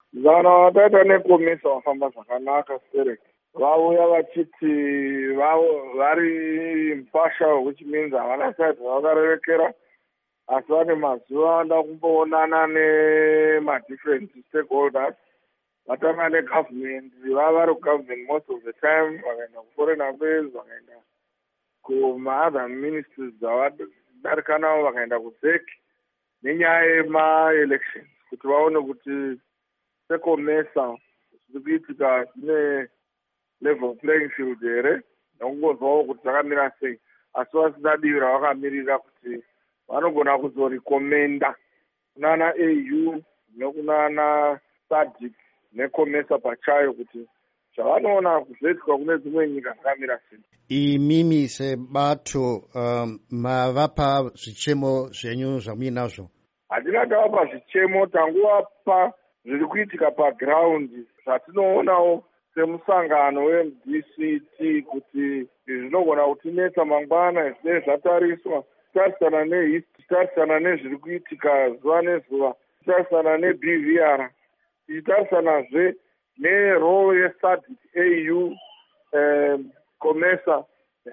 Zana wataita nekomisa wafamba zvakanaka sterek. Vauya vachiti vari impartial, which means havana side vakarerekera, asi vane mazuva anda kumboonana nema-different stakeholders. Vatanga negovernment, vari kugovernment most of the time, vakaenda kuforeign affairs, vakaenda kuma-other ministries dzavadarika navo, vakaenda kuZEC nenyaya yema-elections, kuti vaone kuti sekomesa zviri kuitika zvine level playing field here, nokungozvawo kuti zvakamira sei, asi vasina divi ravakamirira kuti vanogona kuzorekomenda kunana AU nekunana SADC nekomesa pachayo kuti zvavanoona kuzoitika kune dzimwe nyika zvakamira sei. Imimi sebato mavapa zvichemo zvenyu zvamuinazvo? Hatina tavapa zvichemo, tanguvapa zviri kuitika paground zvatinoonawo semusangano weMDCT kuti zvinogona kutinetsa mangwana zvinenge zvatariswa, tarisana nehistory, tarisana nezviri kuitika zuva nezuva, tarisana neBVR, tichitarisanazve nerole yeSADC, AU, COMESA,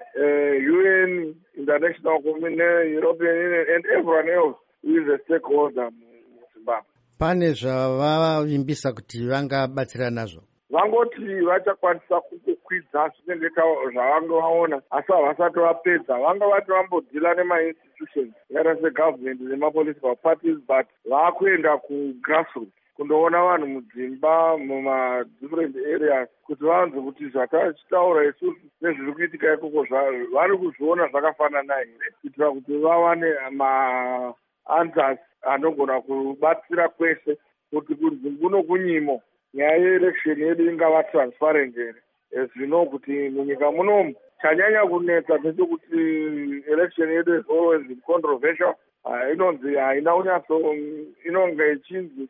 UN, International Community, European Union, and everyone else who is a stakeholder muZimbabwe. Pane zvavavimbisa kuti vangabatsira nazvo? Vangoti vachakwanisa kukwidza zvinenge zvavanga vaona, asi havasati vapedza. Vanga vati vambodhila nema-institutions yakaita segovernment nemapolitical parties, but vakuenda kugrassroots kundoona vanhu mudzimba muma-different areas kuti vanzwe kuti zvatachitaura isusu nezviri kuitika ikoko vari kuzviona zvakafanana here, kuitira kuti vawane ma-answers anogona kubatsira kwese kuti kuno kunyimo nyaya yeelection yedu ingava transparent here. Zvino kuti munyika munomu chanyanya kunetsa ndechekuti election yedu is always controversial. Inonzi haina unyaso, inonge ichinzi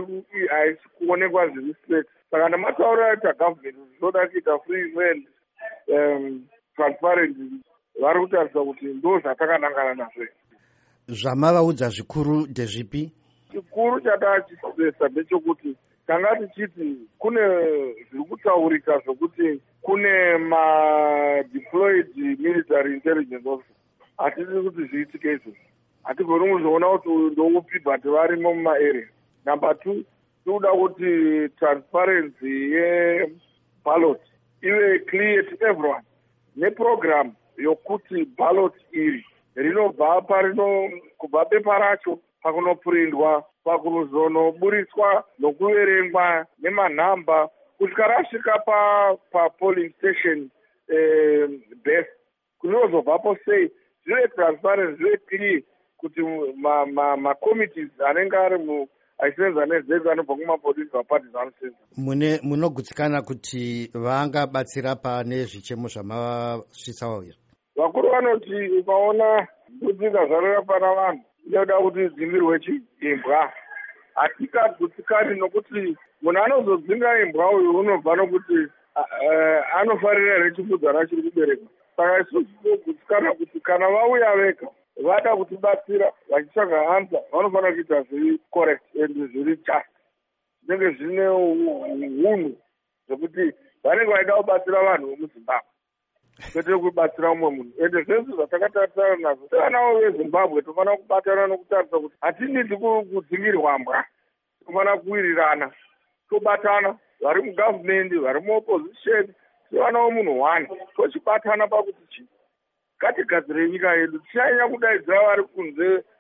haisi kuonekwa zviri straight. Saka nematauro aita government zvinoda kuita free and transparent, vari kutarisa kuti ndo zvatakanangana nazvo. Zvamavaudza zvikuru ndezvipi? Chikuru chatachisesa ndechekuti tanga tichiti kune zviri kutaurika zvokuti kune ma-deployed military intelligence officer. Hatisi kuti zviitike izvozvo. Hatigoni kuzviona kuti uyu ndoupi, but varimo mumaarea. Number 2, tinoda kuti transparency ye-ballot ive clear to everyone. Neprogram yokuti ballot iri rinobva kubva bepa racho pakunopurindwa, pakuzonoburitswa nokuverengwa nemanhamba kusvika rasvika pa-polling station base, kunozobvapo sei zvive transparent, zvive clear kuti ma-committees anenge ari achisenza nezvedu anobva kumapolitical parties anosenza. Munogutsikana kuti vangabatsira pane zvichemo zvamavasvisawo here? Vakuru vanoti ukaona kudzika zvarora pana vanhu inoda kuti dzimbirwe imbwa. Hatikagutsikani nokuti munhu anozodzinga imbwa uyu unobva nokuti anofarira here chifudzana chiri kuberekwa. Saka isusu tinogutsikana kuti kana vauya vega vada kutibatsira vachitsvaga answer, vanofanira kuita zviri correct and zviri just, zvinenge zvine unhu zvokuti vanenge vaida kubatsira vanhu vemuZimbabwe kwete kubatsira umwe munhu. Ende zvese zvatakatarisana nazvo sevanawo veZimbabwe tofanira kubatana nokutarisa kuti hatinidi kudzingirwa mbwa, tofanira kuwirirana, tobatana, vari mugovernment, vari muopposition, sevanawo munhu one, tochibatana pakuti ngatigadzire nyika yedu. Tichanyanya kudaidzira vari kunze